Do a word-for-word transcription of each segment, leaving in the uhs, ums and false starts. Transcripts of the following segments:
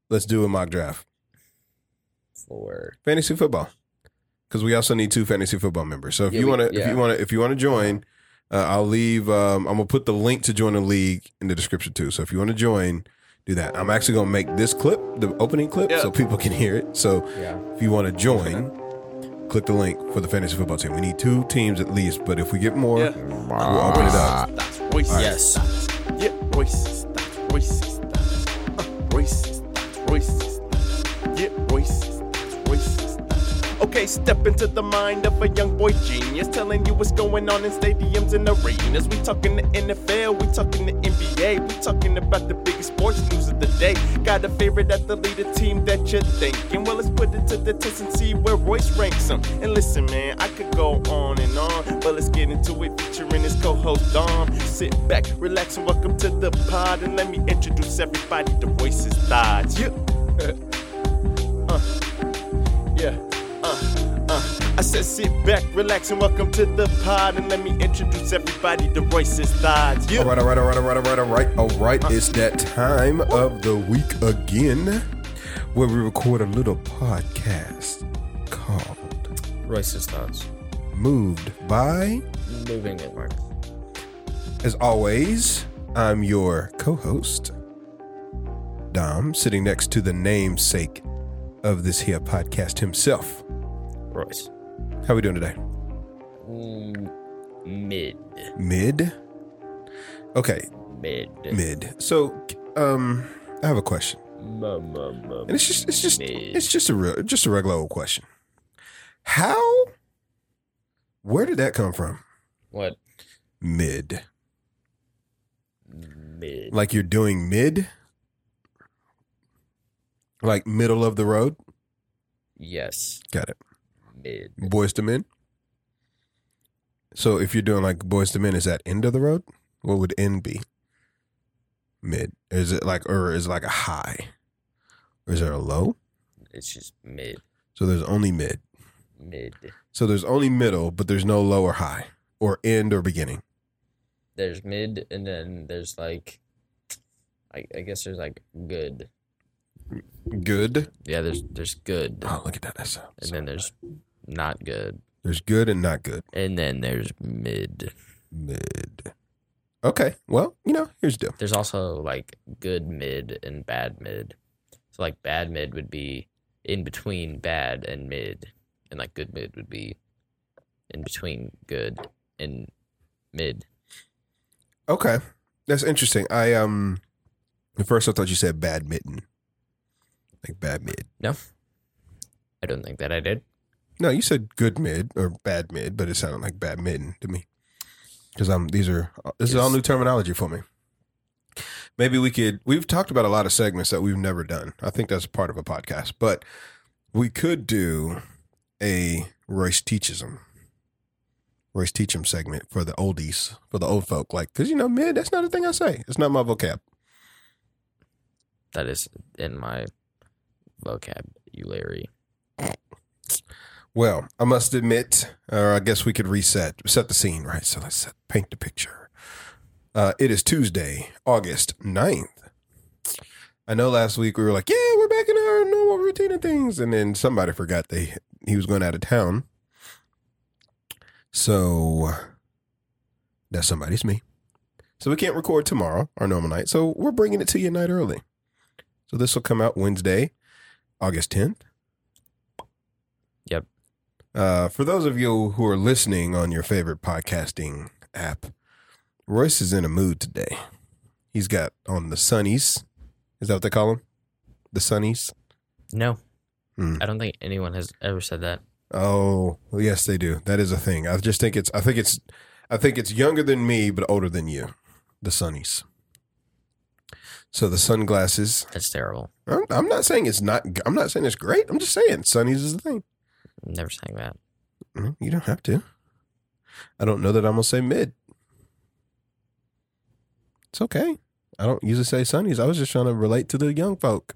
let's do a mock draft for fantasy football, because we also need two fantasy football members. So if Yeah, you we- want to, if yeah. you want to, if you want to join, uh, I'll leave. Um, I'm gonna put the link to join the league in the description too. So if you want to join, do that. I'm actually gonna make this clip the opening clip Yeah. so people can hear it. So yeah. if you want to join, click the link for the fantasy football team. We need two teams at least, but if we get more, Yeah. we'll open it up. That's Royce's Yes. Stats. Yeah, Royce's Stats. Royce's Stats. Uh, Royce's Stats. Royce's Stats. Yeah, Royce's Stats. Royce's Stats. Okay, step into the mind of a young boy genius, telling you what's going on in stadiums and arenas. We talking the N F L, we talking the N B A, we talking about the biggest sports news of the day. Got a favorite athlete, a team that you're thinking. Well, let's put it to the test and see where Royce ranks them. And listen, man, I could go on and on, but let's get into it, featuring his co-host Dom. Sit back, relax, and welcome to the pod, and let me introduce everybody to Royce's Thoughts. Yeah. uh, yeah. Uh, uh. I said sit back, relax, and welcome to the pod, and let me introduce everybody to Royce's Thoughts. Yeah. All right, all right, all right, all right, all right, all right, all right. It's that time of the week again, where we record a little podcast called Royce's thoughts. Moved By. Moving it, Mark. As always, I'm your co-host, Dom, sitting next to the namesake of this here podcast himself. Royce. How we doing today? Mm, mid. Mid? Okay, Mid. mid. So, um, I have a question. Mum, mum, mum, And it's just it's just mid. it's just a real just a regular old question. How where did that come from? What? Mid. Mid. Like you're doing mid? Like middle of the road? Yes. Got it. Mid. Boys to men? So if you're doing like boys to men, is that end of the road? What would end be? Mid. Is it like or is it like a high? Or is there a low? It's just mid. So there's only mid. Mid. So there's only middle, but there's no low or high. Or end or beginning. There's mid, and then there's like, I, I guess there's like good. Good. Yeah, there's there's good, Oh, look at that. That's and then there's not good, there's good and not good. and then there's mid. Mid. Okay. Well, you know, here's the deal. There's also like good mid and bad mid. So like bad mid would be in between bad and mid, and like good mid would be in between good and mid. Okay. That's interesting. I um at first I thought you said badminton. Like bad mid. No, I don't think that I did. No, you said good mid or bad mid, but it sounded like badminton to me. Because I'm these are this is all new terminology for me. Maybe we could we've talked about a lot of segments that we've never done. I think that's part of a podcast. But we could do a Royce teaches them. Royce teach them segment for the oldies, for the old folk. Like, because you know, mid, that's not a thing I say. It's not my vocab. That is in my vocabulary. Well, I must admit, or I guess we could reset, set the scene, right? So let's set, paint the picture. Uh, it is Tuesday, August ninth. I know last week we were like, yeah, we're back in our normal routine of things. And then somebody forgot they he was going out of town. So that somebody's me. So we can't record tomorrow, our normal night. So we're bringing it to you a night early. So this will come out Wednesday, August tenth. Yep. Uh, for those of you who are listening on your favorite podcasting app, Royce is in a mood today. He's got on the sunnies. Is that what they call them? The sunnies? No, Hmm. I don't think anyone has ever said that. Oh, well, yes, they do. That is a thing. I just think it's, I think it's, I think it's younger than me, but older than you. The sunnies. So the sunglasses. That's terrible. I'm, I'm not saying it's not, I'm not saying it's great. I'm just saying sunnies is the thing. I'm never saying that. Mm, You don't have to. I don't know that I'm going to say mid. It's okay. I don't usually say sunnies. I was just trying to relate to the young folk.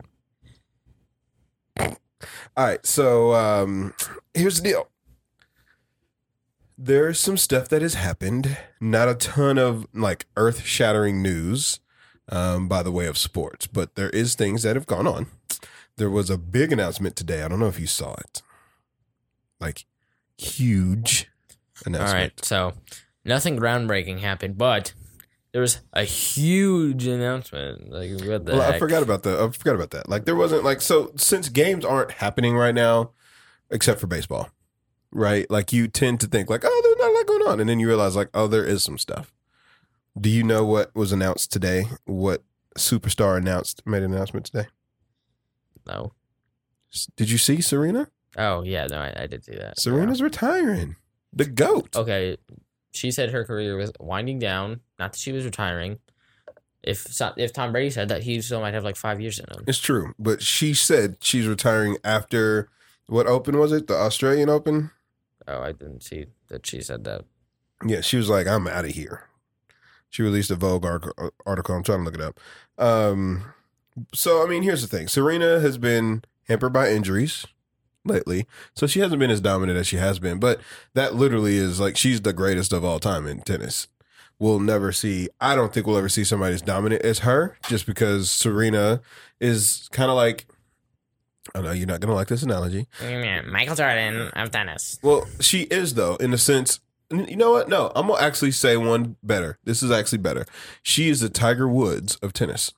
All right. So um, here's the deal. There's some stuff that has happened. Not a ton of like earth shattering news um, by the way of sports, but there is things that have gone on. there was a big announcement today. I don't know if you saw it. Like, huge announcement. All right, so nothing groundbreaking happened, but there was a huge announcement. Like, what the Well, heck? I forgot about the. I forgot about that. Like, there wasn't like so since games aren't happening right now, except for baseball, right? Like, you tend to think like, oh, there's not a lot going on, and then you realize like, oh, there is some stuff. Do you know what was announced today? What superstar announced made an announcement today? No. Did you see Serena? Oh, yeah, no, I, I did see that. Serena's retiring. The GOAT. Okay, she said her career was winding down, not that she was retiring. If so- if Tom Brady said that, he still might have like five years in him. It's true, but she said she's retiring after what Open was it? The Australian Open? Oh, I didn't see that she said that. Yeah, she was like, I'm out of here. She released a Vogue article. I'm trying to look it up. Um, so, I mean, here's the thing. Serena has been hampered by injuries lately, so she hasn't been as dominant as she has been. But that literally is like, she's the greatest of all time in tennis. We'll never see, I don't think we'll ever see somebody as dominant as her, just because Serena is kind of like, I know you're not going to like this analogy. Michael Jordan of tennis. Well, she is, though, in the sense, you know what? No, I'm going to actually say one better. This is actually better. She is the Tiger Woods of tennis.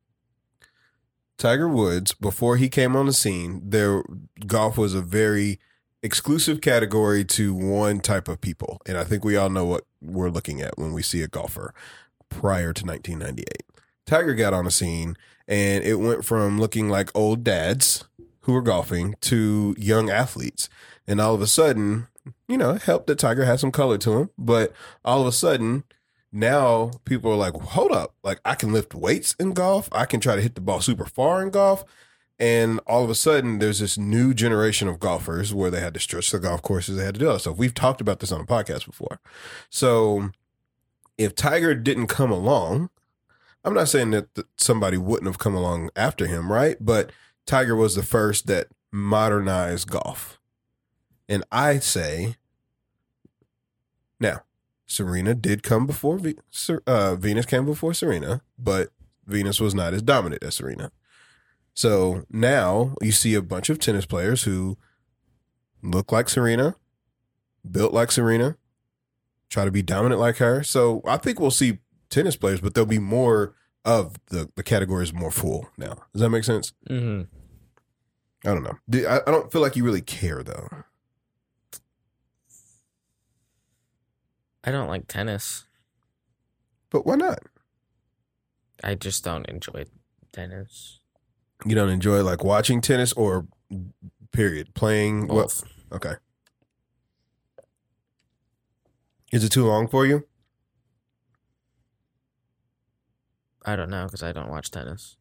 Tiger Woods, before he came on the scene, there golf was a very exclusive category to one type of people. And I think we all know what we're looking at when we see a golfer prior to nineteen ninety-eight. Tiger got on the scene, and it went from looking like old dads who were golfing to young athletes. And all of a sudden, you know, it helped that Tiger had some color to him. But all of a sudden, now people are like, hold up, like I can lift weights in golf. I can try to hit the ball super far in golf. And all of a sudden, there's this new generation of golfers where they had to stretch the golf courses. They had to do other stuff. We've talked about this on the podcast before. So if Tiger didn't come along, I'm not saying that th- somebody wouldn't have come along after him, right? But Tiger was the first that modernized golf. And I say, now, Serena did come before, v- uh, Venus came before Serena, but Venus was not as dominant as Serena. So now you see a bunch of tennis players who look like Serena, built like Serena, try to be dominant like her. So I think we'll see tennis players, but there'll be more of the, the categories more full now. Does that make sense? Mm-hmm. I don't know. Do, I, I don't feel like you really care, though. I don't like tennis. But why not? I just don't enjoy tennis. You don't enjoy like watching tennis or period playing? Both. What? Okay. Is it too long for you? I don't know because I don't watch tennis.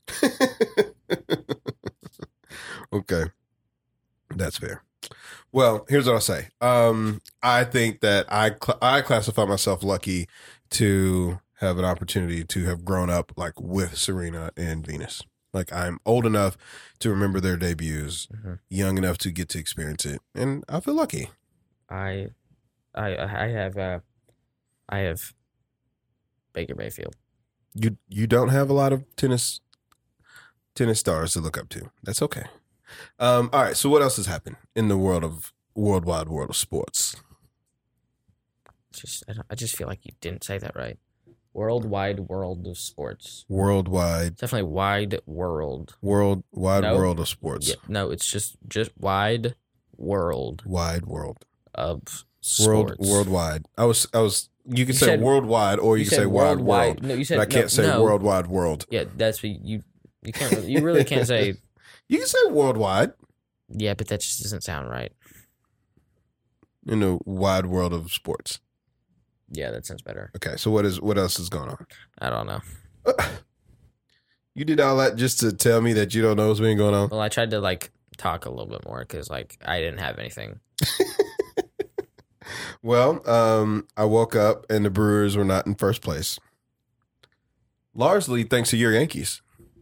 Okay. That's fair. Well, here's what I'll say. Um, I think that I cl- I classify myself lucky to have an opportunity to have grown up like with Serena and Venus. Like I'm old enough to remember their debuts, Mm-hmm. young enough to get to experience it, and I feel lucky. I, I, I have, uh, I have Baker Mayfield. You you don't have a lot of tennis tennis stars to look up to. That's okay. Um, all right. So what else has happened in the world of worldwide world of sports? Just, I, don't, I just feel like you didn't say that right. Worldwide world of sports. Worldwide, Definitely wide world. worldwide No. world of sports. Yeah, no, it's just just wide world Wide world. of World sports. worldwide. I was I was. You can You say said- worldwide, or you, You can said say wide worldwide. world. No, you said But I can't no, say no. worldwide world. Yeah, that's what you you can't really, you really can't say. You can say worldwide Yeah, but that just doesn't sound right. in the wide world of sports. Yeah, that sounds better. Okay, so what is what else is going on? I don't know. You did all that just to tell me that you don't know what's been going on? Well, I tried to like talk a little bit more because like I didn't have anything. Well, um, I woke up and the Brewers were not in first place. Largely thanks to your Yankees.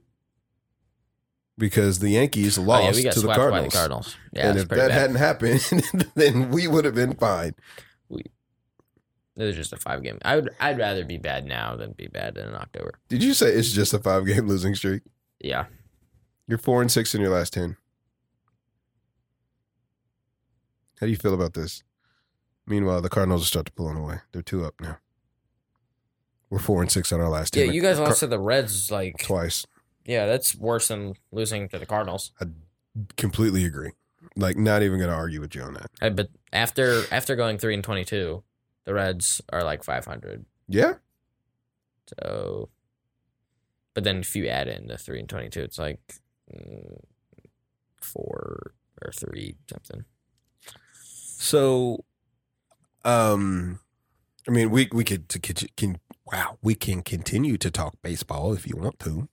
Because the Yankees lost oh, yeah, we got to the swept Cardinals. by the Cardinals. Yeah, and that's if pretty that bad. hadn't happened, then we would have been fine. It was just a five game. I would I'd rather be bad now than be bad in October. Did you say it's just a five game losing streak? Yeah. You're four and six in your last ten. How do you feel about this? Meanwhile, the Cardinals are starting to pull away. They're two up now. We're four and six on our last ten. Yeah, you guys lost to the Reds like twice. Yeah, that's worse than losing to the Cardinals. I completely agree. Like, not even going to argue with you on that. Uh, But after after going three and twenty-two, the Reds are like five hundred. Yeah. So, but then if you add in the three and twenty-two, it's like mm, four or three something. So, um, I mean, we we could to can, can wow we can continue to talk baseball if you want to.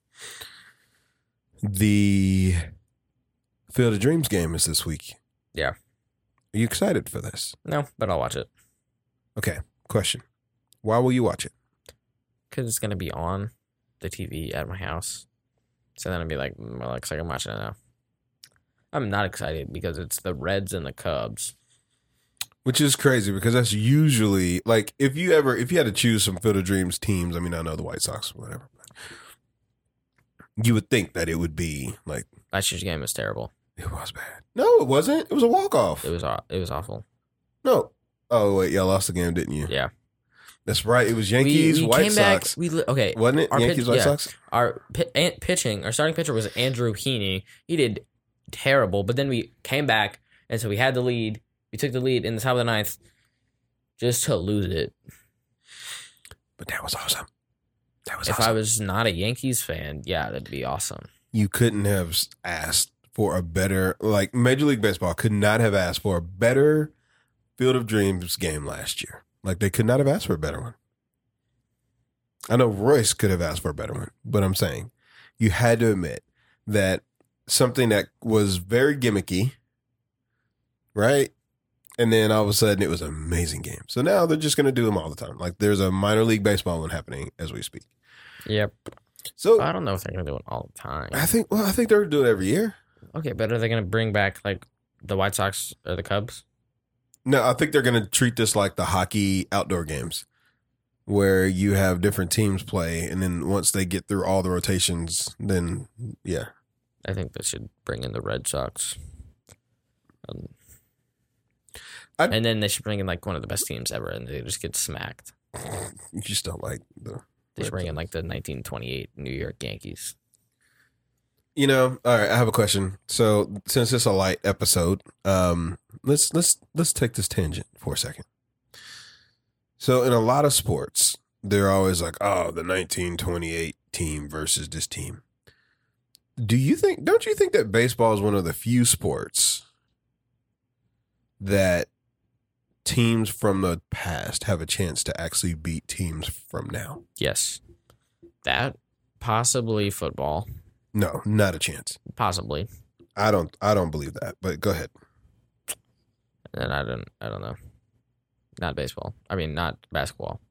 The Field of Dreams game is this week. Yeah. Are you excited for this? No, but I'll watch it Okay. Question: why will you watch it? because it's gonna be on the T V at my house. So then I'll be like, mm, well, looks like I'm watching it now. I'm not excited because it's the Reds and the Cubs. Which is crazy because that's usually like if you ever if you had to choose some Field of Dreams teams. I mean, I know the White Sox, or whatever. But you would think that it would be like Last year's game was terrible. it was bad. No, it wasn't. It was a walk off. It was aw- it was awful. No. Oh wait, y'all lost the game, didn't you? Yeah. That's right. It was Yankees, we, we White came Sox. Back, we li- okay. Wasn't it? Our Yankees, pitch- White yeah. Sox? Our pi- an- pitching, our starting pitcher was Andrew Heaney. He did terrible, but then we came back, and so we had the lead. We took the lead in the top of the ninth, just to lose it. But that was awesome. That was If awesome. I was not a Yankees fan, yeah, that'd be awesome. You couldn't have asked for a better, like Major League Baseball could not have asked for a better Field of Dreams game last year. Like they could not have asked for a better one. I know Royce could have asked for a better one, but I'm saying you had to admit that something that was very gimmicky, right? And then all of a sudden it was an amazing game. So now they're just going to do them all the time. Like there's a minor league baseball one happening as we speak. Yep. So I don't know if they're gonna do it all the time. I think, well, I think they're doing it every year. Okay, but are they gonna bring back like the White Sox or the Cubs? No, I think they're going to treat this like the hockey outdoor games where you have different teams play. And then once they get through all the rotations, then yeah. I think they should bring in the Red Sox. Um, I'd- and then they should bring in like one of the best teams ever, and they just get smacked. You just don't like the. They should Red bring in Sox. like the nineteen twenty-eight New York Yankees. You know, all right, I have a question. So since it's a light episode, um, let's let's let's take this tangent for a second. So in a lot of sports, they're always like, oh, the nineteen twenty-eight team versus this team. Do you think, don't you think that baseball is one of the few sports that teams from the past have a chance to actually beat teams from now? Yes, that possibly football, No, not a chance. possibly. I don't I don't believe that, but go ahead. And I don't, I don't know. Not baseball. I mean, not basketball.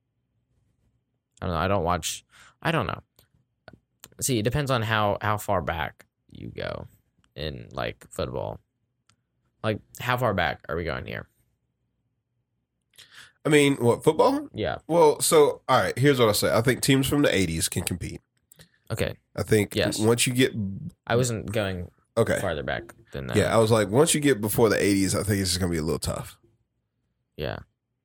I don't know. I don't watch. I don't know. See, it depends on how how far back you go in like football. Like, how far back are we going here? I mean, what, football? Yeah. Well, so all right, here's what I'll say. I think teams from the eighties can compete. Okay. I think Yes. once you get I wasn't going okay. farther back than that. Yeah, I was like, once you get before the eighties, I think it's just gonna be a little tough. Yeah.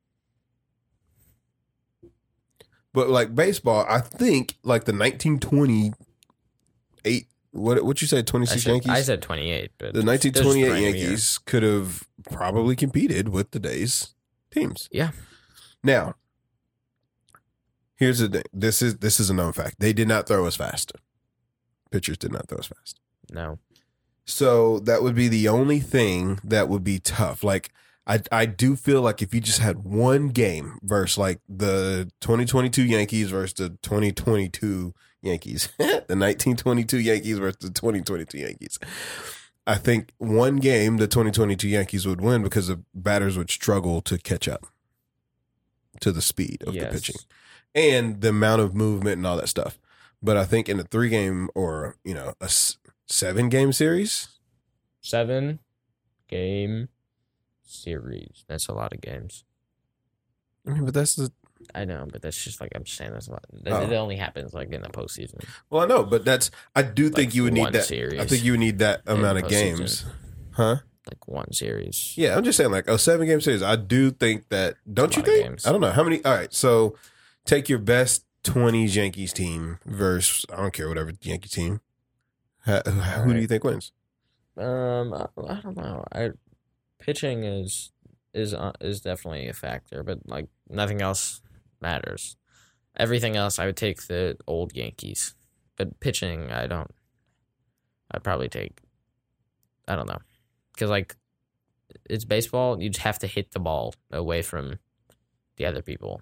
But like baseball, I think like the nineteen twenty-eight, what what you say, I, twenty-six said, Yankees? I said twenty-eight, but The nineteen just twenty-eight random year. Yankees could have probably competed with today's teams. Yeah. Now, here's the thing. This is this is a known fact. They did not throw as fast. Pitchers did not throw as fast. No. So that would be the only thing that would be tough. Like I I do feel like if you just had one game versus like the twenty twenty-two Yankees versus the twenty twenty-two Yankees, the nineteen twenty-two Yankees versus the twenty twenty-two Yankees. I think one game the twenty twenty-two Yankees would win because the batters would struggle to catch up to the speed of Yes. the pitching and the amount of movement and all that stuff. But I think in a three game or, you know, a s- seven game series, Seven game series. That's a lot of games. I mean, but that's the I know, but that's just like I'm just saying that's a lot. That, Oh. It only happens like in the postseason. Well, I know, but that's I do think Like you would need one that. series I think you would need that in amount the of postseason. games, huh? Like one series. Yeah, I'm just saying, like a seven game series. I do think that. Don't a you lot of think? games. I don't know how many. All right, so take your best twenties Yankees team versus I don't care whatever Yankee team. Ha- who do right. you think wins? Um, I, I don't know. I pitching is is uh, is definitely a factor, but like nothing else matters. Everything else, I would take the old Yankees, but pitching, I don't. I'd probably take. I don't know, because like it's baseball. You just have to hit the ball away from the other people.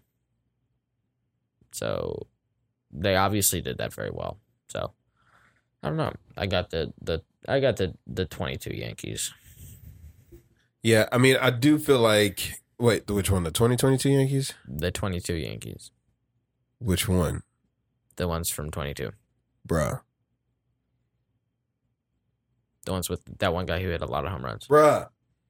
So they obviously did that very well. So I don't know. I got the the I got the the twenty-two Yankees. Yeah, I mean, I do feel like. Wait, which one? The twenty twenty-two Yankees? The twenty-two Yankees. Which one, The ones from twenty-two. bruh? The ones with that one guy who hit a lot of home runs. Bruh.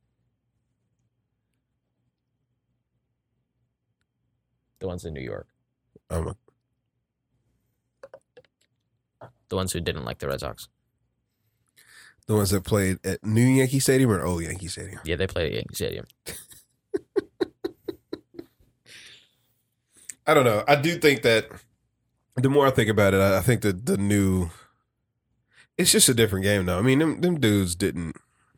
The ones in New York. Um, The ones who didn't like the Red Sox. the ones that played at New Yankee Stadium or Old Yankee Stadium? Yeah, they played at Yankee Stadium. I don't know. I do think that the more I think about it, I I think that the new, it's just a different game, though. I mean, them, them dudes didn't.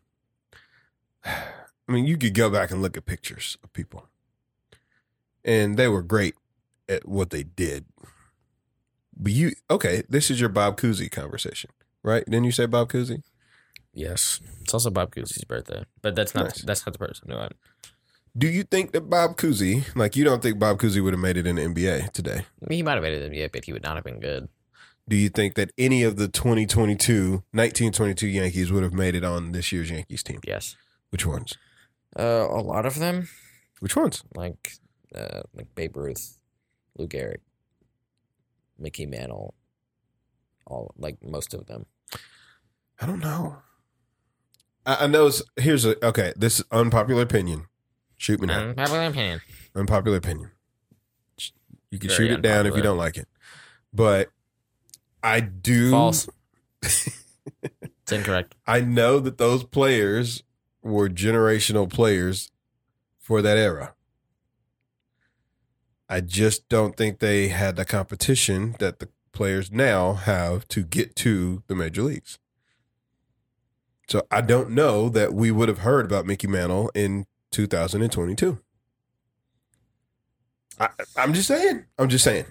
I mean, you could go back and look at pictures of people, and they were great at what they did. But you, okay, this is your Bob Cousy conversation, right? Didn't you say Bob Cousy? Yes. It's also Bob Cousy's birthday. But that's not Nice. that's not the person who I Do you think that Bob Cousy, like you don't think Bob Cousy would have made it in the N B A today? I mean, he might have made it in the N B A, but he would not have been good. Do you think that any of the twenty twenty-two, nineteen twenty-two Yankees would have made it on this year's Yankees team? Yes. Which ones? Uh, a lot of them, Which ones? like uh, like Babe Ruth, Lou Gehrig, Mickey Mantle, all like most of them. I don't know. I, I know. It's, here's a okay. This is unpopular opinion. Shoot me down. Unpopular opinion. Unpopular opinion. You can Very shoot it down if you unpopular. don't like it. But I do. False. It's incorrect. I know that those players were generational players for that era. I just don't think they had the competition that the players now have to get to the major leagues. So I don't know that we would have heard about Mickey Mantle in two thousand twenty-two. I, I'm just saying. I'm just saying.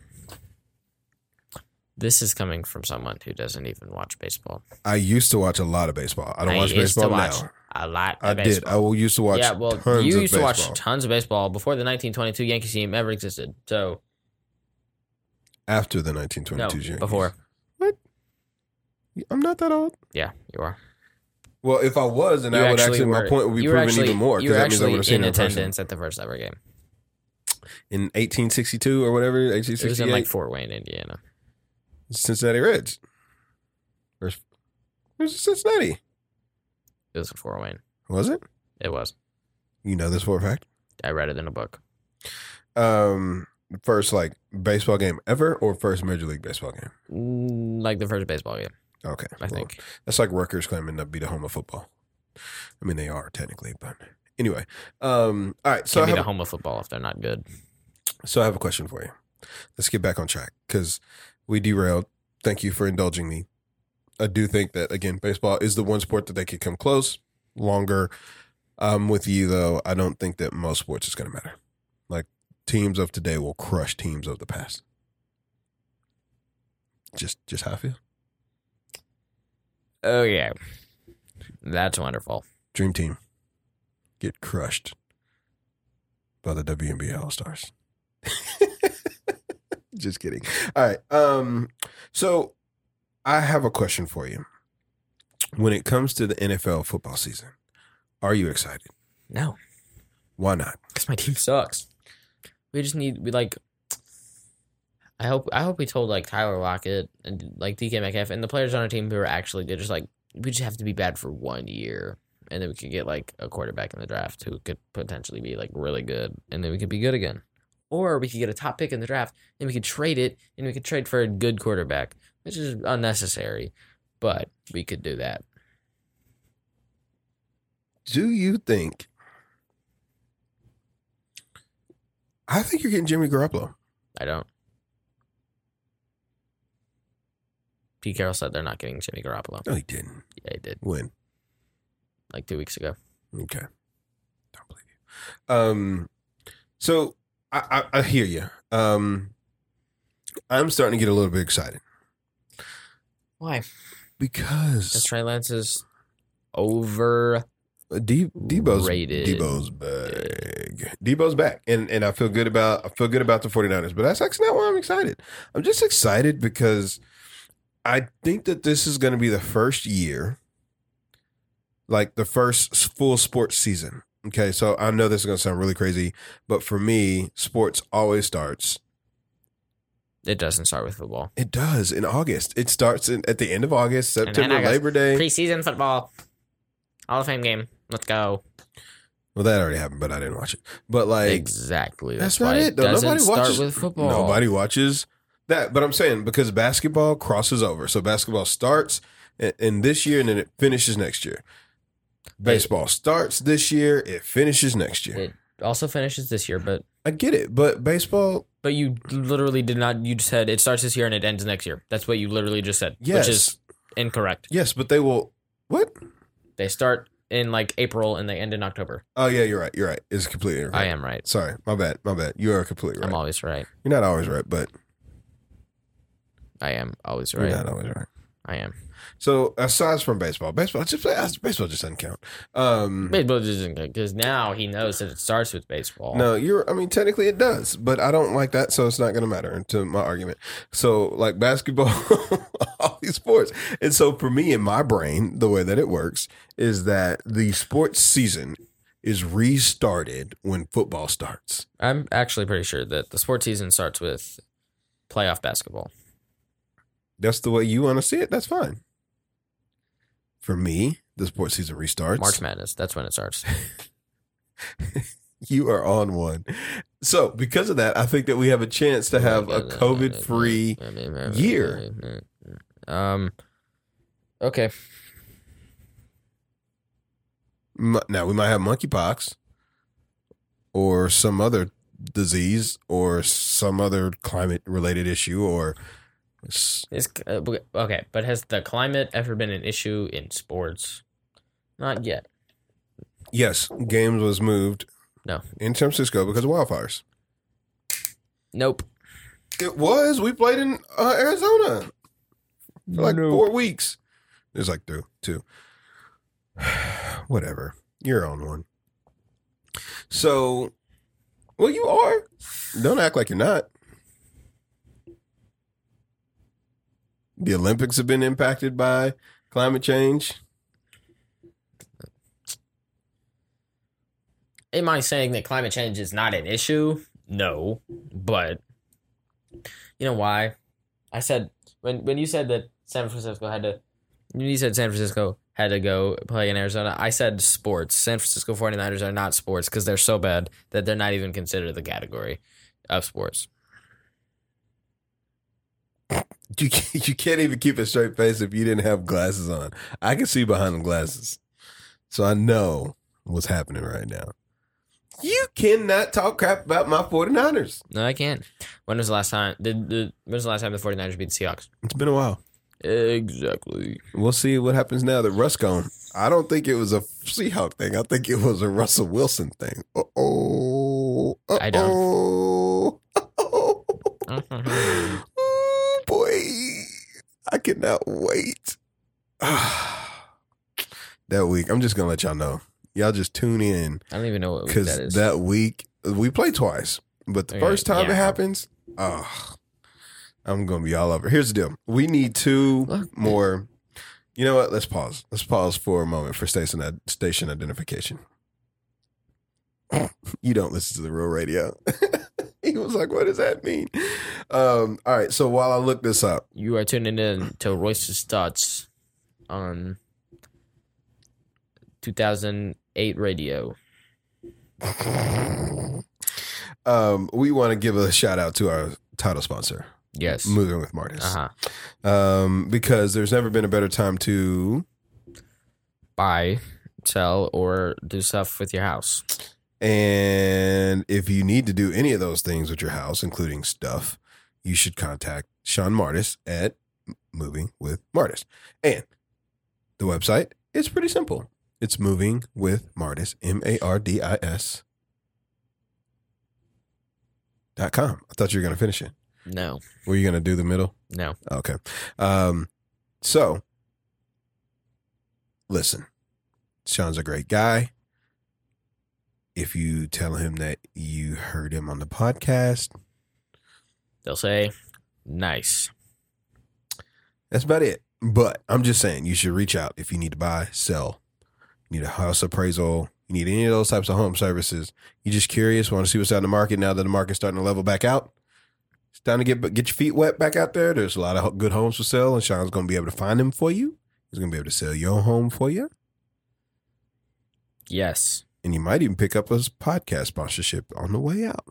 This is coming from someone who doesn't even watch baseball. I used to watch a lot of baseball. I don't watch used baseball to watch now. a lot of I did. baseball. I will used to watch yeah, well, tons you of used baseball. to watch tons of baseball before the nineteen twenty-two Yankees team ever existed. So, After the nineteen no, twenty-two Yankees. before. I'm not that old. Yeah, you are. Well, if I was, then You I would actually, were, my point would be you were proven actually, even more You because were that means I would actually have seen in it in person. attendance at the first ever game. In eighteen sixty-two or whatever, eighteen It was sixty-eight, in like Fort Wayne, Indiana. Cincinnati Reds. Where's, where's Cincinnati? It was in Fort Wayne. Was it? It was. You know this for a fact? I read it in a book. Um, first, like, baseball game ever or first Major League Baseball game? Mm, Like the first baseball game, Okay. I well, think. That's like Rutgers claiming to be the home of football. I mean, they are technically, but anyway. Um, all right. So Can't I, be have, the home of football if they're not good. so I have a question for you. Let's get back on track because we derailed. Thank you for indulging me. I do think that, again, baseball is the one sport that they could come close longer. Um, with you, though, I don't think that most sports is going to matter. Like, teams of today will crush teams of the past. Just, just how I feel. Oh, yeah. That's wonderful. Dream team get crushed by the W N B A All-Stars. Just kidding. All right. Um, so I have a question for you. When it comes to the N F L football season, are you excited? No, Why not? because my team sucks. We just need, we like, I hope I hope we told like Tyler Lockett and like D K Metcalf and the players on our team who are actually good, just like, we just have to be bad for one year. And then we could get like a quarterback in the draft who could potentially be like really good. And then we could be good again. Or we could get a top pick in the draft, and we could trade it, and we could trade for a good quarterback, which is unnecessary, but we could do that. Do you think? I think you're getting Jimmy Garoppolo. I don't. Pete Carroll said they're not getting Jimmy Garoppolo. No, he didn't. Yeah, he did. When? Like two weeks ago. Okay. Don't believe you. Um, so I, I, I hear you. Um, I'm starting to get a little bit excited. Why? Because Trey Lance is over. D, Debo's rated. Debo's back. Debo's back, and and I feel good about I feel good about the 49ers. But that's actually not why I'm excited. I'm just excited because I think that this is going to be the first year, like the first full sports season. Okay, so I know this is going to sound really crazy, but for me, sports always starts. It doesn't start with football. It does in August. It starts in, at the end of August, And then September, August. Labor Day. Preseason football. Hall of Fame game. Let's go. Well, that already happened, but I didn't watch it. But like, Exactly. that's, That's, not why it. it Though. doesn't Nobody start watches with football. Nobody watches that. But I'm saying because basketball crosses over, so basketball starts in, in this year and then it finishes next year. Baseball starts this year, it finishes next year. It also finishes this year, but I get it, but baseball, but you literally did not. You just said it starts this year and it ends next year. That's what you literally just said, yes, which is incorrect. yes, but they will. What? They start in like April and they end in October. Oh yeah, you're right. You're right. It's completely right. I am right. Sorry, my bad. My bad. You are completely right. I'm always right. You're not always right, but I am always you're right. not always right. I am. So aside from baseball, baseball just baseball just doesn't count. Um, Baseball doesn't because now he knows that it starts with baseball. no, you're. I mean, technically it does, but I don't like that, so it's not going to matter to my argument. So, like basketball, all these sports, and so for me in my brain, the way that it works is that the sports season is restarted when football starts. I'm actually pretty sure that the sports season starts with playoff basketball. That's the way you want to see it. That's fine. For me, the sports season restarts. March Madness. That's when it starts. You are on one. So, because of that, I think that we have a chance to have a COVID-free year. Um. Okay. M- Now, we might have monkeypox or some other disease or some other climate-related issue or... Is, uh, okay, but has the climate ever been an issue in sports? Not yet. Yes, games was moved No. in San Francisco because of wildfires. Nope. It was. We played in uh, Arizona for like Nope. four weeks. It was like two. two. Whatever. You're on one. So, well, you are. Don't act like you're not. The Olympics have been impacted by climate change. Am I saying that climate change is not an issue? No, but you know why? I said when when you said that San Francisco had to, when you said San Francisco had to go play in Arizona, I said sports. San Francisco 49ers are not sports because they're so bad that they're not even considered the category of sports. You can't, you can't even keep a straight face if you didn't have glasses on. I can see behind the glasses. So I know what's happening right now. You cannot talk crap about my 49ers. No, I can't. When was the last time? Did, did when was the last time the 49ers beat the Seahawks? It's been a while. Exactly. We'll see what happens now that Russ gone. I don't think it was a Seahawk thing. I think it was a Russell Wilson thing. Uh-oh. Uh-oh. I don't. Uh-oh. Mhm. Oh, boy. I cannot wait. That week, I'm just going to let y'all know. Y'all just tune in. I don't even know what week Because that is. that week, we play twice. But the Okay, first time yeah. it happens, oh, I'm going to be all over. Here's the deal. We need two Look. more. You know what? Let's pause. Let's pause for a moment for station station identification. You don't listen to the real radio. He was like, what does that mean? Um, all right. So while I look this up, You are tuning in to Royce's Thoughts on two thousand eight radio. Um, we want to give a shout out to our title sponsor, Yes. Moving with Martis. Uh-huh. Um, because there's never been a better time to Buy, sell, or do stuff with your house. And if you need to do any of those things with your house, including stuff, you should contact Sean Martis at Moving with Martis. And the website is pretty simple. It's Moving with Martis, M A R D I S dot com. I thought you were going to finish it. No. Were you going to do the middle? No. Okay. Um, so, listen, Sean's a great guy. If you tell him that you heard him on the podcast, They'll say, nice. that's about it. But I'm just saying, you should reach out if you need to buy, sell, you need a house appraisal, you need any of those types of home services. You're just curious, want to see what's out in the market now that the market's starting to level back out. It's time to get get your feet wet back out there. There's a lot of good homes for sale, and Sean's going to be able to find them for you. He's going to be able to sell your home for you. Yes. And you might even pick up a podcast sponsorship on the way out.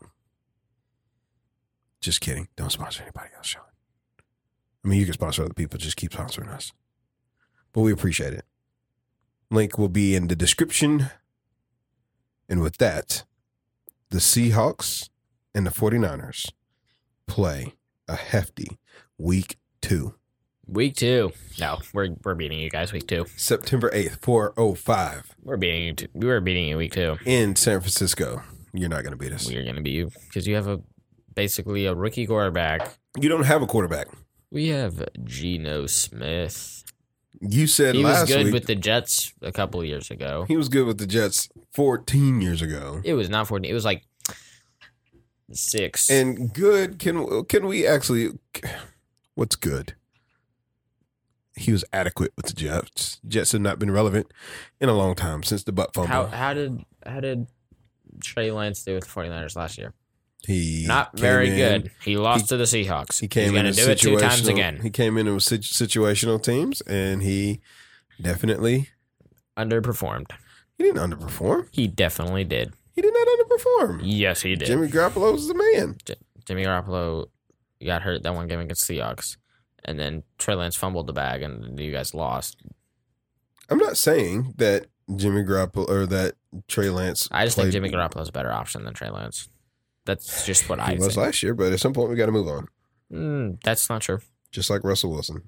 Just kidding. Don't sponsor anybody else, Sean. I mean, you can sponsor other people. Just keep sponsoring us. But we appreciate it. Link will be in the description. And with that, the Seahawks and the 49ers play a hefty week two. Week two. No, we're we're beating you guys week two. September eighth, four oh five. We're beating you. T- we were beating you week two. In San Francisco. You're not going to beat us. We're going to beat you because you have a basically a rookie quarterback. You don't have a quarterback. We have Geno Smith. You said He was last good week. with the Jets a couple years ago. He was good with the Jets fourteen years ago. It was not fourteen. It was like six. And good, can can we actually, what's good? He was adequate with the Jets. Jets have not been relevant in a long time since the butt fumble. how how did how did Trey Lance do with the 49ers last year? He Not came very in- good. He lost he- to the Seahawks. He came He's in going to with do it two times situational- again. He came in with situ- situational teams, and he definitely Underperformed. he didn't underperform. He definitely did. He did not underperform. Yes, he did. Jimmy Garoppolo was the man. Jimmy Garoppolo got hurt that one game against the Seahawks. And then Trey Lance fumbled the bag, and you guys lost. I'm not saying that Jimmy Garoppolo or that Trey Lance. I just played- think Jimmy Garoppolo is a better option than Trey Lance. That's just what I He was think. last year, but at some point we got to move on. Mm, that's not true. Just like Russell Wilson.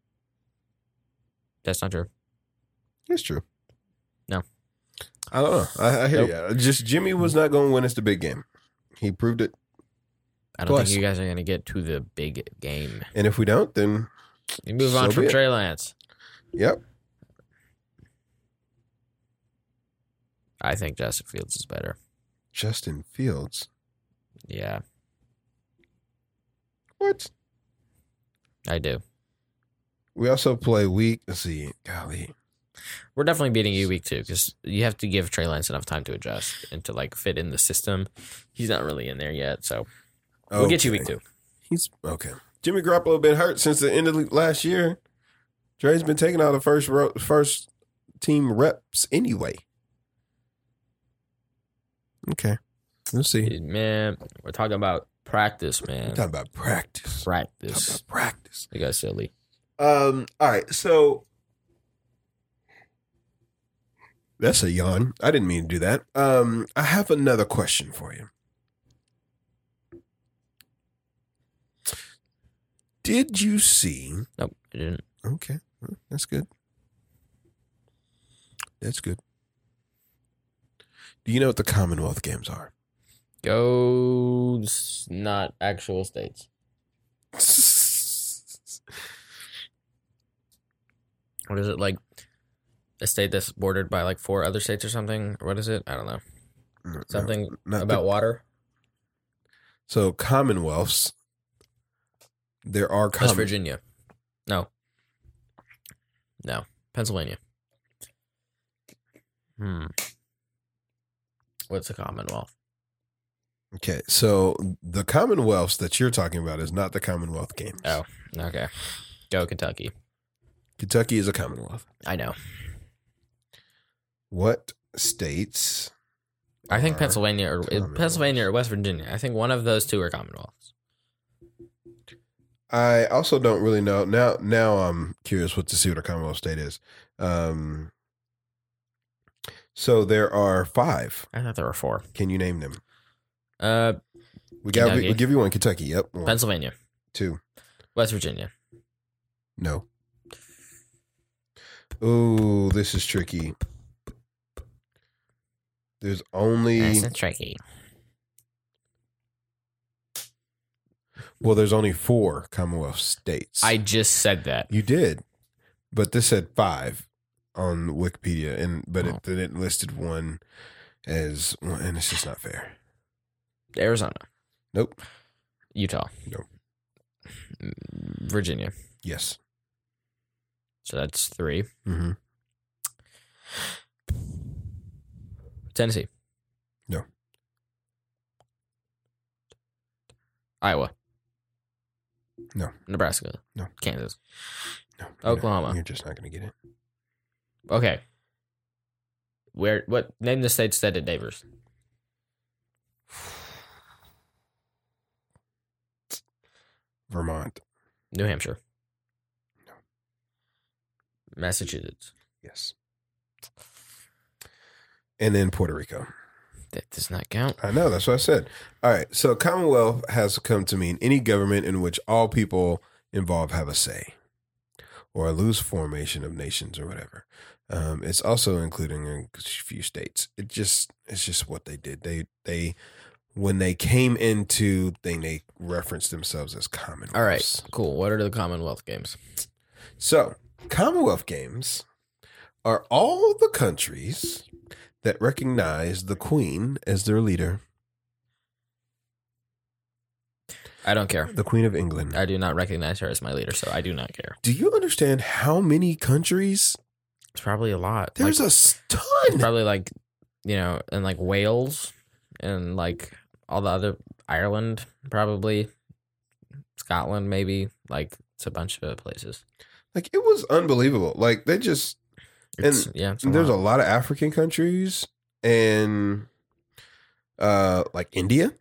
That's not true. It's true. No. I don't know. I, I hear Nope. you. Just Jimmy was not going to win us the big game. He proved it. I don't Plus. think you guys are going to get to the big game. And if we don't, then You move So on be from it. Trey Lance. yep. I think Justin Fields is better. Justin Fields. Yeah, What? I do. We also play week. Let's see. Golly. We're definitely beating you week two because you have to give Trey Lance enough time to adjust and to like fit in the system. He's not really in there yet, so we'll get you week Okay. two. He's okay. Jimmy Garoppolo been hurt since the end of the last year. Dre's been taking out the first ro- first team reps anyway. Okay. We'll see. Man, we're talking about practice, man. Talking about practice. Practice. Talking about practice. You guys silly. Um. All right. So that's a yawn. I didn't mean to do that. Um. I have another question for you. Did you see? Nope, I didn't. Okay, well, that's good. That's good. Do you know what the Commonwealth Games are? Go, s- not actual states. What is it like? A state that's bordered by like four other states or something? Or what is it? I don't know. No, Something not the- about water. So Commonwealths. There are West common, Virginia. No. No. Pennsylvania. Hmm. What's a Commonwealth? Okay, so the Commonwealths that you're talking about is not the Commonwealth Games. Oh, okay. Go Kentucky. Kentucky is a Commonwealth. I know. What states I think are Pennsylvania or Commonwealths. Pennsylvania or West Virginia. I think one of those two are Commonwealths. I also don't really know. Now now I'm curious what to see what a Commonwealth state is. Um, so there are five. I thought there were four. Can you name them? Uh, We got. Kentucky. We'll give you one. Kentucky. Yep. One. Pennsylvania, Two. West Virginia. No. Oh, this is tricky. There's only That's tricky. well, there's only four Commonwealth states. I just said that. You did, but this said five on Wikipedia, and but Oh. it then it listed one as one, and it's just not fair. Arizona, Nope. Utah, Nope. Virginia. Yes. So that's three. Mm-hmm. Tennessee. No. Iowa. No. Nebraska. No. Kansas. No. Oklahoma. You're, you're just not going to get it. Okay. Where? What? Name the states that it neighbors. Vermont. New Hampshire. No. Massachusetts. Yes. And then Puerto Rico. That does not count. I know. That's what I said. All right. So Commonwealth has come to mean any government in which all people involved have a say, or a loose formation of nations or whatever. Um, it's also including a few states. It just it's just what they did. They they when they came into thing, they referenced themselves as Commonwealths. All right. Cool. What are the Commonwealth Games? So Commonwealth Games are all the countries that recognize the Queen as their leader. I don't care. The Queen of England. I do not recognize her as my leader, so I do not care. Do you understand how many countries? It's probably a lot. There's Like, a ton. probably like, you know, and like Wales and like all the other Ireland, probably Scotland, maybe. Like it's a bunch of places. Like it was unbelievable. Like they just It's, and yeah, it's a there's lot. a lot of African countries and uh like India.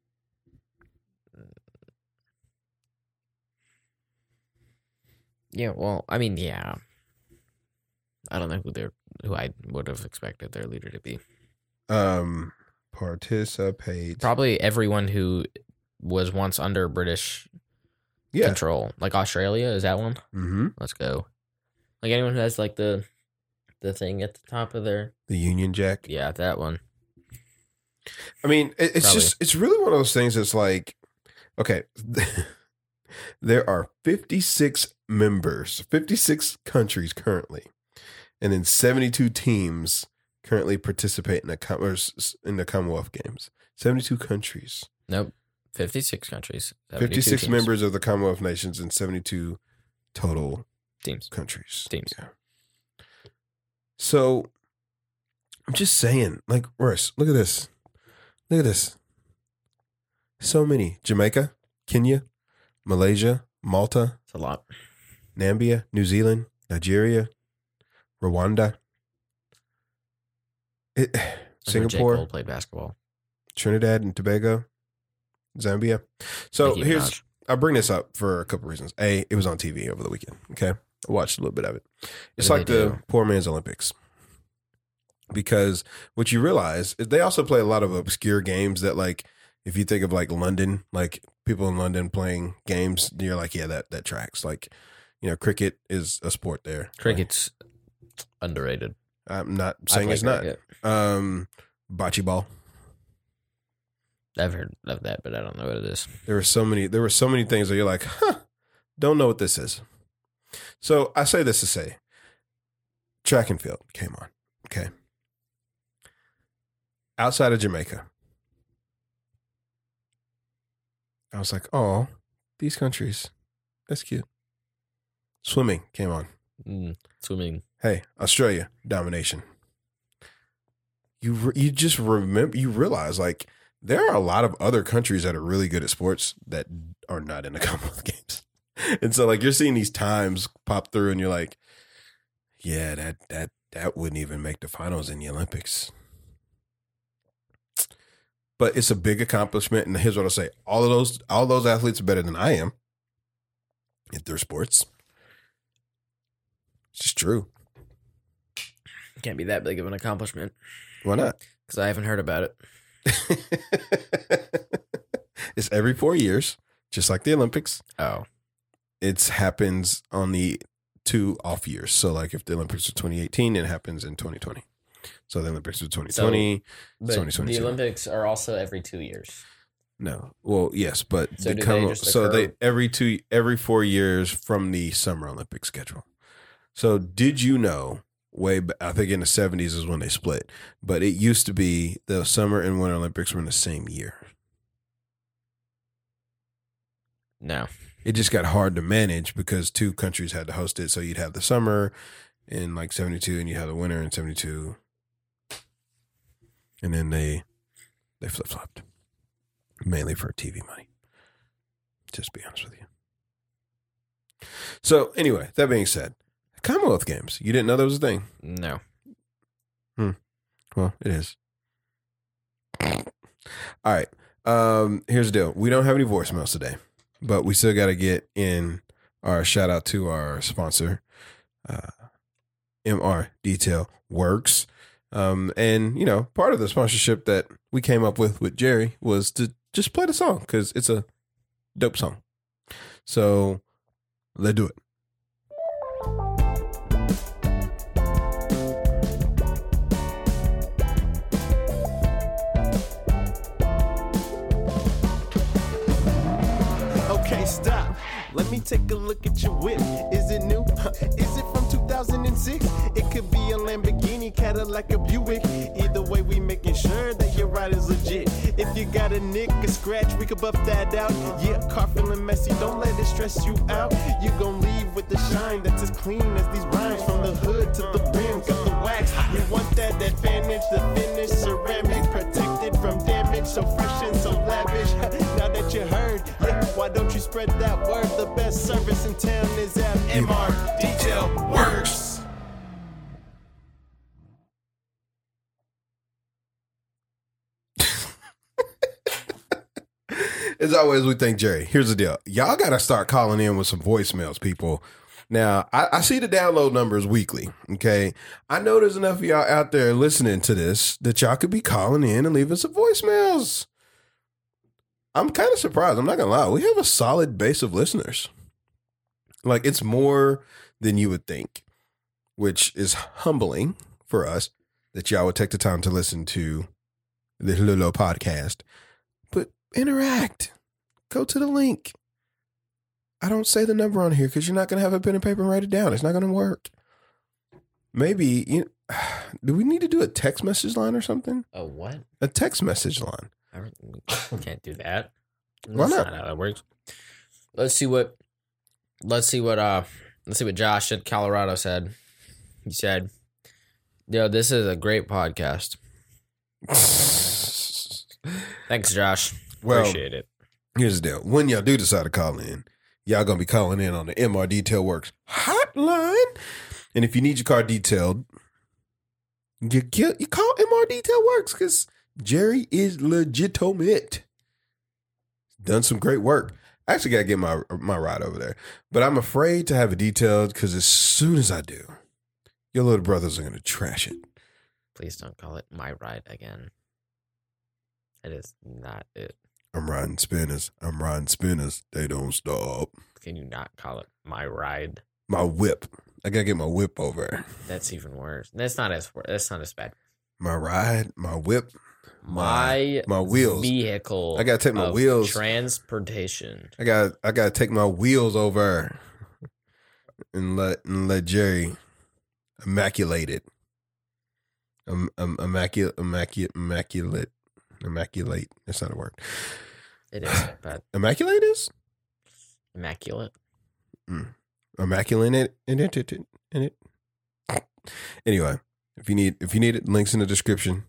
Yeah, well, I mean, yeah. I don't know who they're who I would have expected their leader to be. Um participate. Probably everyone who was once under British Yeah. control. Like Australia, is that one? Mm-hmm. Let's go. Like anyone who has like the the thing at the top of their The Union Jack. yeah, that one. I mean, it, it's Probably. just it's really one of those things that's like, okay, there are fifty-six members, fifty-six countries currently, and then seventy-two teams currently participate in the com- or s- in the Commonwealth Games. seventy-two countries, Nope. fifty-six countries. seventy-two fifty-six teams. members of the Commonwealth nations, and seventy-two total teams. countries. Teams. Yeah. So I'm just saying, like, Russ, look at this. Look at this. So many. Jamaica, Kenya, Malaysia, Malta, It's a lot. Namibia, New Zealand, Nigeria, Rwanda, it, That's where J. Singapore, Cole played basketball. Trinidad and Tobago, Zambia. So Nicki here's, Minaj. I bring this up for a couple reasons. A, it was on T V over the weekend. Okay. I watched a little bit of it. It's did like they the do? poor man's Olympics. Because what you realize is they also play a lot of obscure games that, like, if you think of like London, like people in London playing games, you're like, yeah, that, that tracks. Like, you know, cricket is a sport there. Cricket's underrated. I'm not I saying play it's not. cricket. Um, bocce ball. I've heard of that, but I don't know what it is. There were so many. There were so many things that you're like, huh, don't know what this is. So I say this to say, track and field came on. Okay, outside of Jamaica, I was like, oh, these countries, that's cute. Swimming came on. Mm, swimming. Hey, Australia, domination. You re- you just remember, you realize like there are a lot of other countries that are really good at sports that are not in the Commonwealth Games. And so like you're seeing these times pop through and you're like, yeah, that that that wouldn't even make the finals in the Olympics. but it's a big accomplishment. And here's what I'll say: all of those, all those athletes are better than I am in their sports. It's just true. Can't be that big of an accomplishment. Why not? Because I haven't heard about it. It's every four years, just like the Olympics. Oh. It happens on the two off years. So, like, if the Olympics are twenty eighteen, it happens in twenty twenty. So the Olympics are twenty twenty, But twenty twenty-two. the Olympics are also every two years. No, well, yes, but So they do come. they just so occur- they every two every four years from the Summer Olympic schedule. So, did you know? Way, ba- I think in the seventies is when they split, but it used to be the Summer and Winter Olympics were in the same year. No. It just got hard to manage because two countries had to host it. So you'd have the summer in like seventy-two, and you have the winter in seventy-two, and then they they flip flopped mainly for T V money. Just to be honest with you. So anyway, that being said, Commonwealth Games. You didn't know that was a thing? No. Well, it is. All right. Um, here's the deal. We don't have any voicemails today, but we still got to get in our shout out to our sponsor, uh, M R Detail Works. Um, and, you know, part of the sponsorship that we came up with with Jerry was to just play the song because it's a dope song. So let's do it. Okay, stop. Let me take a look at your whip. Is it new? Is it from two thousand six? It could be a Lamborghini, Cadillac, or Buick. Either way, we making sure that your ride is legit. If you got a nick, a scratch, we could buff that out. Yeah, car feeling messy, don't let it stress you out. You gon' leave with the shine that's as clean as these rhymes. From the hood to the rim, got the wax. You want that advantage, the finish, ceramic, protected from damage. So fresh and so lavish. Now that you heard, yeah, why don't you spread that word? The best service in town is at M R Detail Works. As always, we thank Jerry. Here's the deal. Y'all got to start calling in with some voicemails, people. Now, I, I see the download numbers weekly, okay? I know there's enough of y'all out there listening to this that y'all could be calling in and leaving some voicemails. I'm kind of surprised. I'm not going to lie. We have a solid base of listeners. Like, it's more than you would think, which is humbling for us that y'all would take the time to listen to the Lulu podcast. But interact. Go to the link. I don't say the number on here because you're not going to have a pen and paper and write it down. It's not going to work. Maybe, you know, do we need to do a text message line or something? A what? A text message line. I don't- we can't do that. Why That's not? how that works. Let's see what. Let's see what. Uh. Let's see what Josh at Colorado said. He said, "Yo, this is a great podcast." Thanks, Josh. Well, Appreciate it. Here's the deal. When y'all do decide to call in, y'all going to be calling in on the M R Detail Works hotline. And if you need your car detailed, you, get, you call M R Detail Works because Jerry is legitimate. Done some great work. I actually got to get my my ride over there. But I'm afraid to have it detailed because as soon as I do, your little brothers are going to trash it. Please don't call it my ride again. It is not it. I'm riding spinners. I'm riding spinners. They don't stop. Can you not call it my ride? My whip. I got to get my whip over. That's even worse. That's not as that's not as bad. My ride, my whip. My my wheels. vehicle. I gotta take my of wheels. Transportation. I got I gotta take my wheels over and let and let Jerry immaculate it. Um, um, immaculate, immaculate, immaculate, immaculate. That's not a word. It is, but Immaculate is immaculate. mm. Immaculate it in it in it. Anyway, if you need if you need it, links in the description.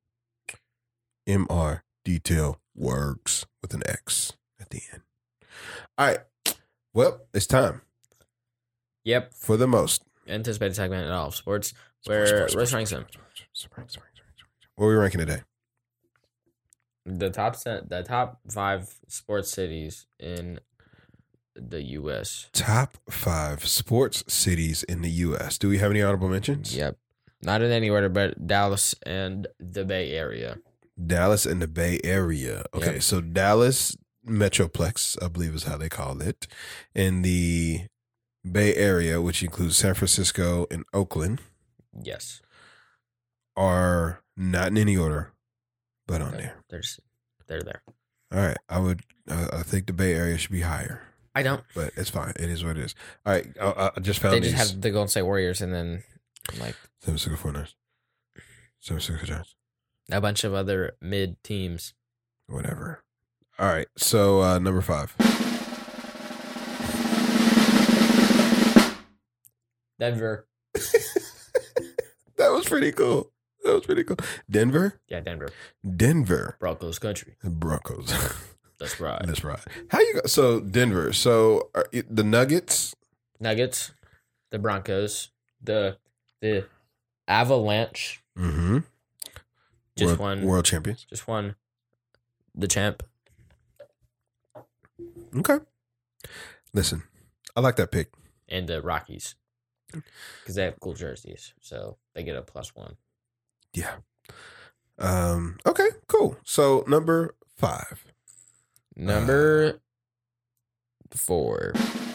M R Detail Works with an X at the end. All right. Well, it's time Yep. for the most. Anticipated segment in all of sports. Where Royce ranks him. What are we ranking today? The top set, the top five sports cities in the U S. Top five sports cities in the U S. Do we have any honorable mentions? Yep. Not in any order, but Dallas and the Bay Area. Dallas and the Bay Area. Okay, Yep. so Dallas Metroplex, I believe is how they call it. In the Bay Area, which includes San Francisco and Oakland, Yes. are not in any order, but on Okay. there. There's, they're there. All right, I would. Uh, I think the Bay Area should be higher, I don't. but it's fine. It is what it is. All right, I, I just found They just these. have the Golden State Warriors and then like San Francisco forty-niners, San Francisco Giants, a bunch of other mid teams. whatever. All right, so uh, number five. Denver. That was pretty cool. That was pretty cool. Denver, Yeah, Denver. Denver Broncos country. Broncos. That's right. That's right. How you go? So Denver. So are it, the Nuggets. Nuggets, the Broncos, the the Avalanche Mm-hmm. just world, won world champions. just won the champ. Okay. Listen, I like that pick. And the Rockies. Because they have cool jerseys. So they get a plus one. Yeah. Um. Okay. Cool. So number five. Number four.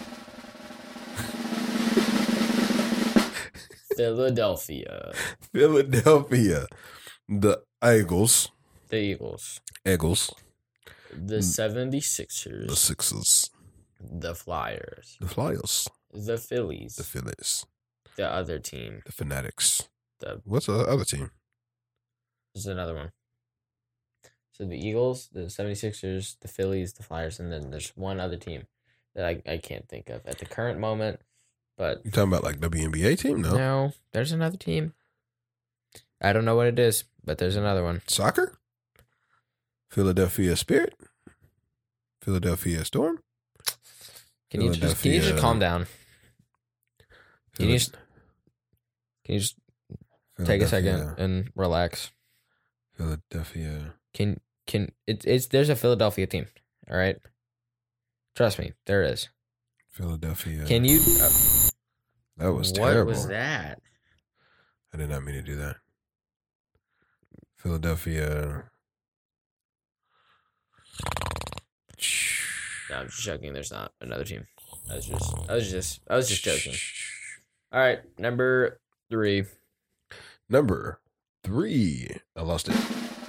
Philadelphia. Philadelphia. The Eagles. The Eagles. Eagles. The The 76ers. Sixers. The Flyers. The Flyers. The Phillies. The Phillies. The other team. The Fanatics. The What's the other team? There's another one. So the Eagles, the 76ers, the Phillies, the Flyers, and then there's one other team that I, I can't think of at the current moment. But You talking about like W N B A team? No. no, there's another team. I don't know what it is, but there's another one. Soccer? Philadelphia Spirit? Philadelphia Storm? Can you just can you just Philadelphia- calm down? Can you just can you just take a second Philadelphia- and relax? Philadelphia. Can can it, it's there's a Philadelphia team, all right? Trust me, there is. Philadelphia. Can you? That was what terrible. was that? I did not mean to do that. Philadelphia. No, I'm just joking. There's not another team. I was just, I was just, I was just joking. All right, number three. Number three. I lost it.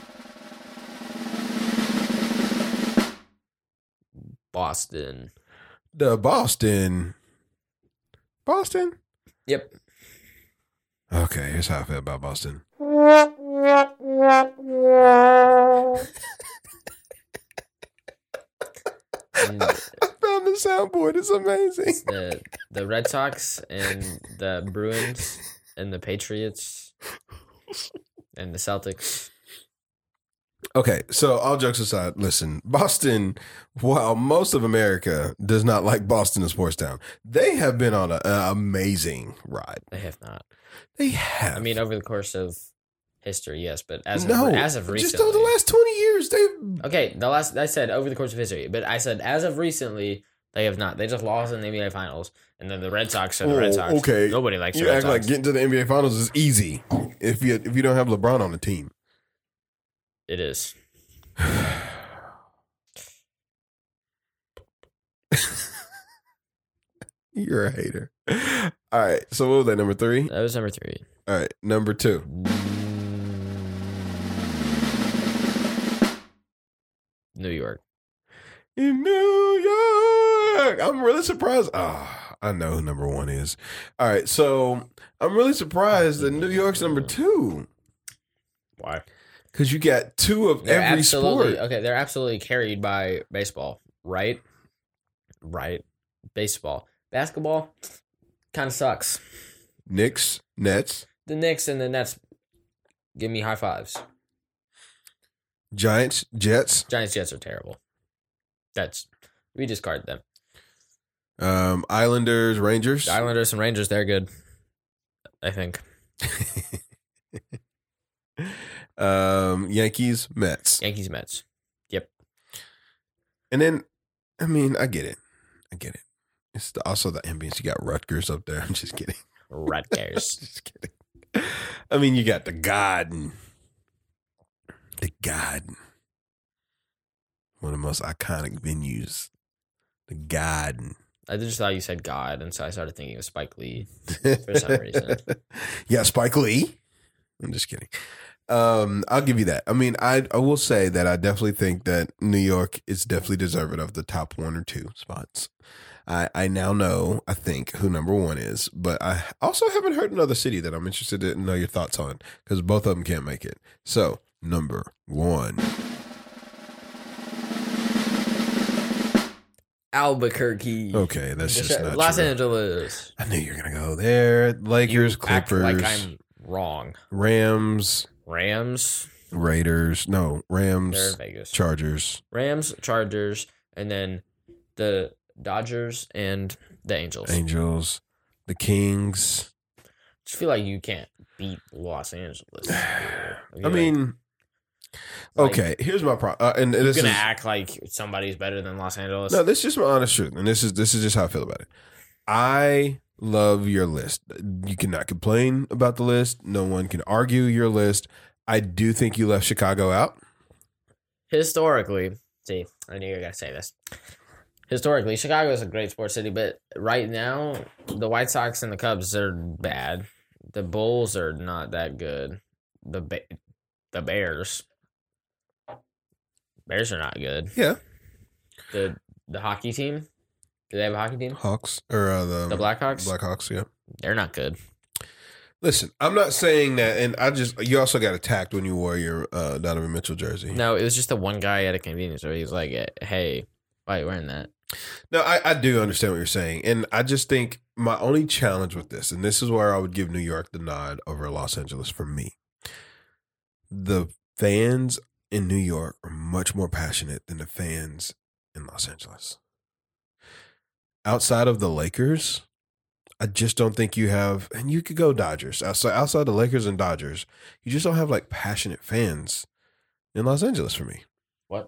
Boston. The Boston. Boston? Yep. Okay, here's how I feel about Boston. And I found the soundboard. It's amazing. the the Red Sox and the Bruins and the Patriots and the Celtics. Okay, so all jokes aside, listen, Boston, while most of America does not like Boston as sports town, they have been on a- an amazing ride. They have not. They have. I mean, over the course of history, yes, but as no, of, as of recently, just over the last twenty years, they. okay, the last I said over the course of history, but I said as of recently, they have not. They just lost in the N B A Finals, and then the Red Sox are the Red Oh, Sox. okay. Nobody likes You the Red act like Sox. getting to the N B A Finals is easy if you if you don't have LeBron on the team. It is. You're a hater. All right, so what was that? Number three. That was number three. All right, number two. New York. In New York. I'm really surprised. Ah, I know who number one is. All right, so I'm really surprised that New York's number two Why? because you got two of They're every absolutely sport. okay. They're absolutely carried by baseball, right? Right. Baseball, basketball, kind of sucks. Knicks, Nets, The Knicks and the Nets give me high fives. Giants, Jets, Giants, Jets are terrible. That's we discard them. um, Islanders, Rangers. The Islanders and Rangers, they're good. I think. um, Yankees, Mets. Yankees, Mets. And then, I mean, I get it. I get it. It's the, also the ambience. You got Rutgers up there. I'm just kidding. Rutgers. Just kidding. I mean, you got the Garden. The Garden. One of the most iconic venues. The Garden. I just thought you said God, and so I started thinking of Spike Lee for some reason. Yeah, Spike Lee. I'm just kidding. Um, I'll give you that. I mean, I I will say that I definitely think that New York is definitely deserving of the top one or two spots. I, I now know, I think, who number one is, but I also haven't heard another city that I'm interested to know your thoughts on because both of them can't make it. So, number one. Albuquerque. Okay, that's just not Los true. Angeles. I knew you were going to go there. Lakers, You act Clippers, like I'm wrong. Rams, Rams. Raiders. No, They're Rams, in Vegas. Chargers. Rams, Chargers, and then the Dodgers and the Angels. Angels, the Kings. Just feel like you can't beat Los Angeles. I mean, like, okay. Here's my problem, uh, and you're this gonna is act like somebody's better than Los Angeles. no. This is just my honest truth, and this is this is just how I feel about it. I love your list. You cannot complain about the list. No one can argue your list. I do think you left Chicago out. Historically, see, I knew you were gonna say this. Historically, Chicago is a great sports city, but right now, the White Sox and the Cubs are bad. The Bulls are not that good. The ba- the Bears, Bears are not good. Yeah, The the hockey team, do they have a hockey team? Hawks or uh, the The Blackhawks, Blackhawks. Yeah. they're not good. Listen, I'm not saying that, and I just you also got attacked when you wore your uh, Donovan Mitchell jersey. No, it was just the one guy at a convenience store. He was like, "Hey, why are you wearing that?" No, I, I do understand what you're saying. And I just think my only challenge with this, and this is where I would give New York the nod over Los Angeles for me. The fans in New York are much more passionate than the fans in Los Angeles. Outside of the Lakers, I just don't think you have, and you could go Dodgers. Outside, outside the Lakers and Dodgers, you just don't have like passionate fans in Los Angeles for me. What?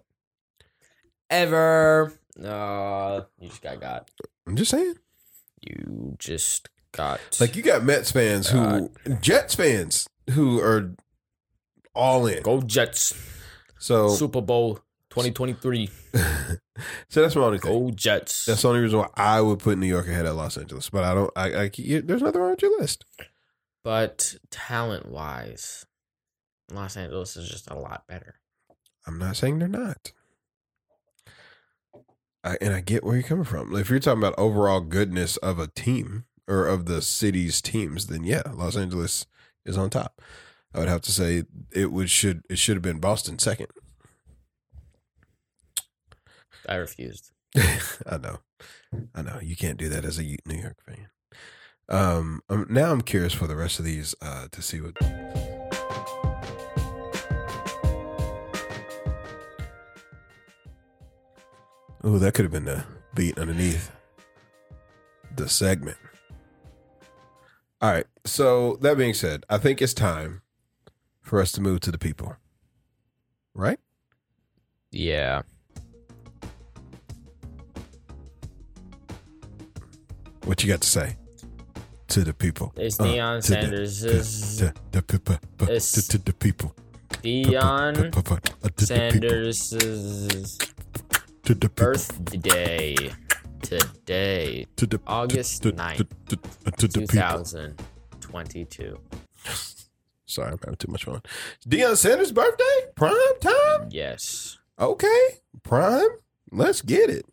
Ever? No, you just got got. I'm just saying. You just got Like you got Mets fans who, Jets fans who are all in. Go Jets. So, Super Bowl twenty twenty-three. so that's my only thing. Go Jets. That's the only reason why I would put New York ahead of Los Angeles. But I don't. I. I you, there's nothing wrong with your list. But talent wise, Los Angeles is just a lot better. I'm not saying they're not. I, and I get where you're coming from. If you're talking about overall goodness of a team or of the city's teams, then yeah, Los Angeles is on top. I would have to say it would should it should have been Boston second. I refused. I know, I know. You can't do that as a New York fan. Um, um, now I'm curious for the rest of these uh, to see what. Oh, that could have been the beat underneath the segment. All right. So that being said, I think it's time for us to move to the people. Right? Yeah. What you got to say to the people? It's Uh, Deion to the- Sanders' to- to the people. It's To to the people. Deion To the people. Sanders' To the people. birthday today, To the- August to- to- ninth, to- to- to the people. twenty twenty-two. Sorry, I'm having too much fun. Deion Sanders' birthday? Prime time? Yes. Okay. Prime. Let's get it.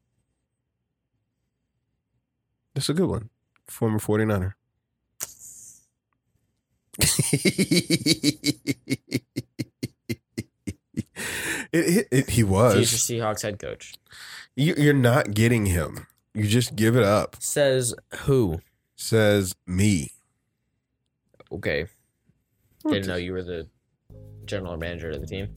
That's a good one. Former forty-niner. it, it, it, he was. Future Seahawks head coach. You, you're not getting him. You just give it up. Says who? Says me. Okay. Didn't know you were the general manager of the team.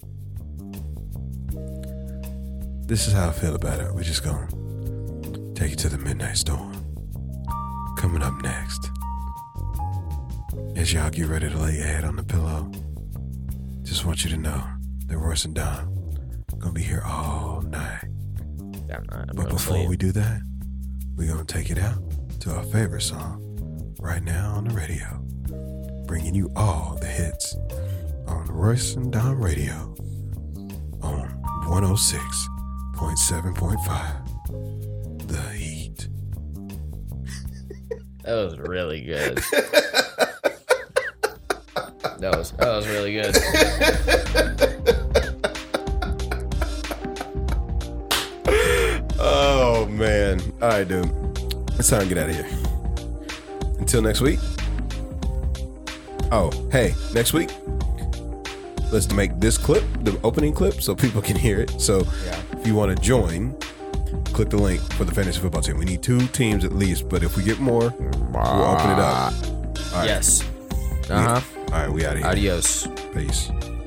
This is how I feel about it. We're just going to take it to the midnight storm. Coming up next, as y'all get ready to lay your head on the pillow, just want you to know that Royce and Don going to be here all night. I'm not, I'm But gonna before play we it. do that, we're going to take it out to our favorite song right now on the radio, bringing you all the hits on Royce and Don Radio on one oh six point seven point five. The Heat. That was really good. that was that was really good. Oh, man. All right, dude. It's time to get out of here. Until next week. Oh, hey, next week, let's make this clip the opening clip so people can hear it. So Yeah. if you want to join, click the link for the fantasy football team. We need two teams at least, but if we get more, we'll open it up. All right. Yes. Uh huh. All right, we out of here. Adios. Peace.